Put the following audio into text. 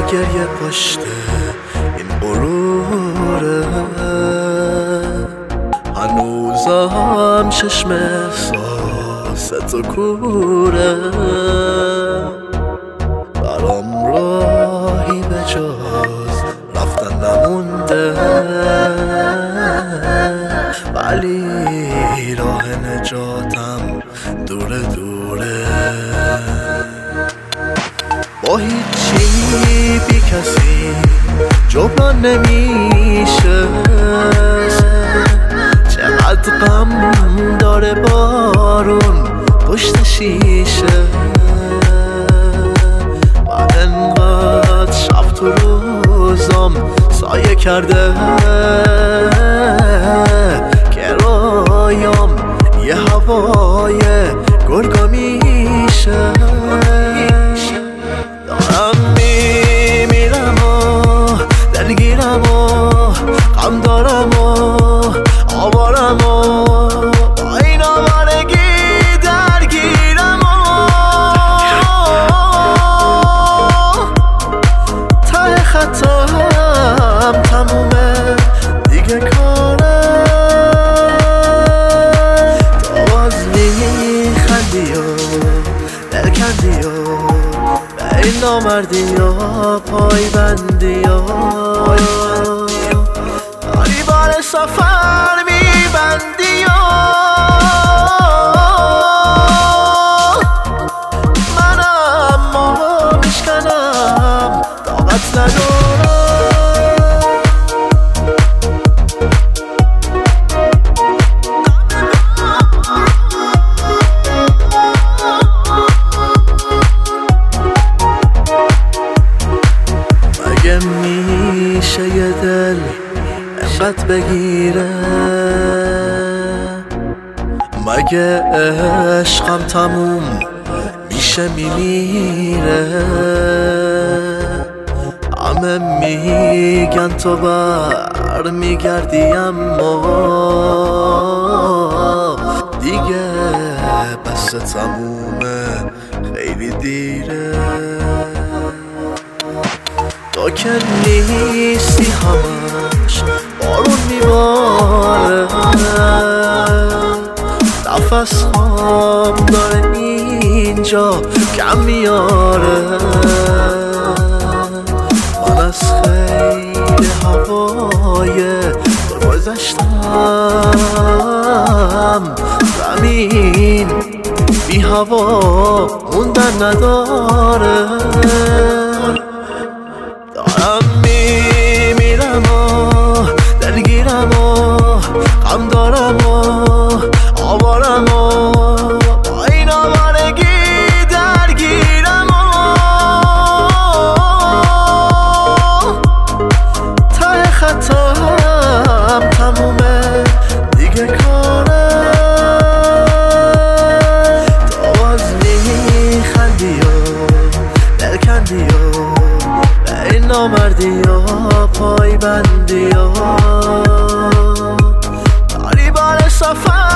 گریه پشت این غروره، هنوزم چشم احساست و کوره، برام راهی به جز رفتن نمونده، ولی راه نجاتم دوره دوره. با هیچی بی کسی جبران نمیشه، چقدر غم داره بارون پشت شیشه. من انقدر شب تو روزم سایه کرده که رویام یه هوای گرگا میشه. دارم میمیرم و دلگیرم و غم دارم و آوارم و با این آوارگی درگیرم و ته خطم تمومه دیگه کاره. تو باز میخندی و دل کندی و به این نامردی و پایبندی و داری بار سفر میبندی و منم ما میشکنم طاقت ندارم. مگه میشه یه دل انقدر بگیره؟ مگه عشقم تموم میشه میمیره؟ همه میگن تو بر میگردی اما دیگه بس تمومه خیلی دیره. تو که نیستی همش بارون میباره، نفس هم داره اینجا کم میاره. من از خیلی هوای تو گذشتم، زمین بی هوا موندن نداره. دارم میمیرم و دلگیرم و غم دارم و آوارم و با این آوارگی درگیرم و ته خطم تمومه دیگه کاره. تو باز میخندی و دل کندی و این نامردی و پایبندی و داری بار سفر